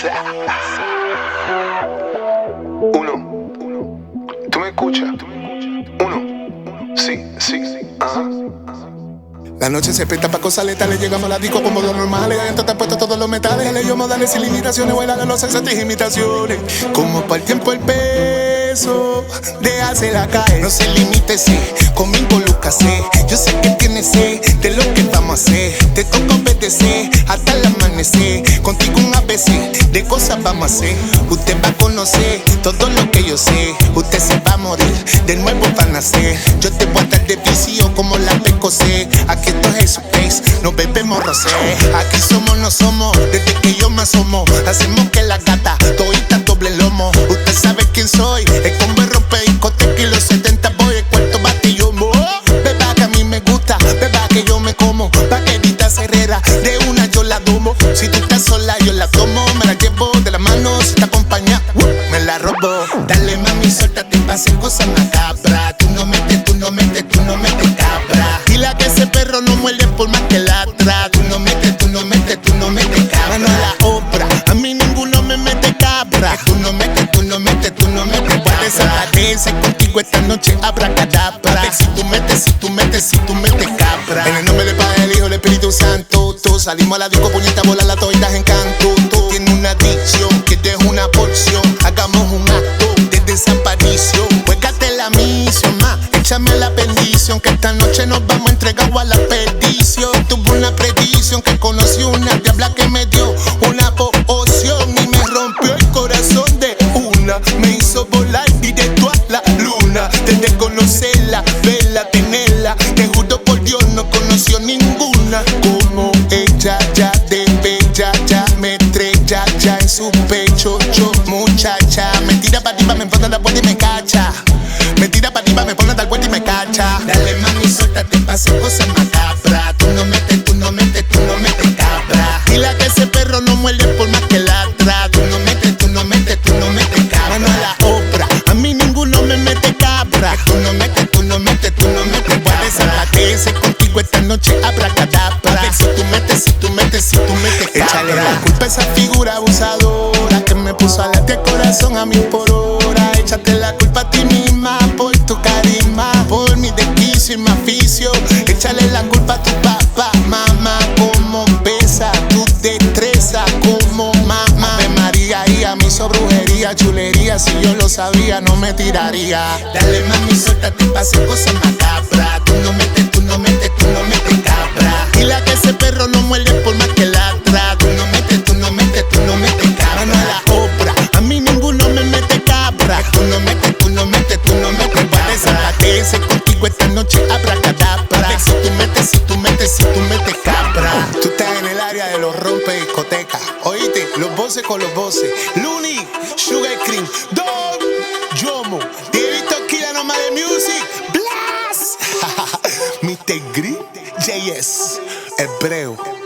Uno, ¿tú me escuchas? Uno, sí, ajá. La noche se presta pa' cosas letales. Llegamos a la disco como los normales. Adentro te han puesto todos los metales. Ellos modales sin limitaciones. Bailan los sexos y imitaciones. Como para el tiempo el peso. Déjasela caer. No se limite, sí. Conmigo lúcase. Yo sé que tienes sed de lo que vamos a hacer. Te toca obedecer hasta el amanecer. Contigo un ABC de cosas vamos a hacer. Usted va a conocer todo lo que yo sé. Usted se va a morir. De nuevo va a nacer. Yo te voy a dar de vicio como la PCC. Aquí esto es su pace, no bebemos rosé. Aquí somos, no somos, desde que yo me asomo. Hacemos que la gata todita doble lomo. Usted sabe quién soy, el combo rompe discoteca y los 70 voy el cuarto bate yo mo. Beba que a mí me gusta, beba que yo me como. Vaquerita Herrera, de una yo la domo. Si tú estás sola yo la tomo, me la llevo de la mano. Si te acompaña, me la robo. Dale mami, suéltate pa' hacer cosas macabras. Tú no metes, tú no metes, tú no metes cabra. Dile que ese perro no muerde por más que ladra. Tú no metes, tú no metes, tú no metes cabra. No la obra, a mí ninguno me mete cabra. Tú no metes, tú no metes, tú no metes cabra. Puedes desaparecer contigo esta noche abracadabra. A ver si tú metes, si tú metes, si tú metes cabra. En el nombre del Padre, del Hijo, del Espíritu Santo. Tú salimos a la disco, puñeta, bola, la toitas en canto. Tú tienes una adicción, que te es una porción. Hagamos un acto de desaparición. Juégate la misión, ma, échame la bendición. Que esta noche nos vamos a entregar a la perdición. Tuve una predicción que conocí una diabla que me dio una poción y me rompió el corazón de una. Me hizo volar directo a la luna. Desde conocerla, verla, tenerla. Te juro por Dios no conoció ninguna como ella. Ya de bella, ya me estrella ya en su pecho. Yo muchacha, me tira pa' arriba, me pone a la vuelta y me cacha. Me tira pa' arriba, me pone a dar vuelta y me cacha. Dale mami, suéltate pa' hacer cosas macabras. Tú no metes, tú no metes, tú no metes cabra. Dile que ese perro no muerde por más que ladra. Tú no metes, tú no metes, tú no metes cabra. No la obra, a mí ninguno me mete cabra. Tú no metes, tú no metes, tú no metes cabra. Puedes desaparecer contigo esta noche abracadabra. A ver si tú metes, si tú metes, si tú metes cabra. Échale la culpa a esa figura abusadora que me puso a latir el corazón a 1000 por hora. Échate la culpa a ti misma por tu carisma, por mi desquicio y mi aficio. Échale la culpa a tu papá, mamá, como pesa tu destreza como mamá. Ave María y a mí hizo brujería, chulería. Si yo lo sabía no me tiraría. Dale mami, suéltate pa' hacer cosas macabras. Tú no metes, tú no metes, tú no metes cabra. Dile que ese perro no muerde por más que ladra. Tú no metes, tú no metes, tú no metes cabra. No la obra, a mí ninguno me mete cabra. Tú no metes, tú no metes, tú no metes cabra. Desaparecer contigo esta noche abracadabra. A ver si tú metes, si tú metes, si tú metes cabra. Tú estás en el área de los rompe discotecas. Oíste, los voces con los voces. Looney, Sugar Cream, Don, Yomo, David Toquila, nomás de music. Blast, Mr. Green, JS, Hebreo.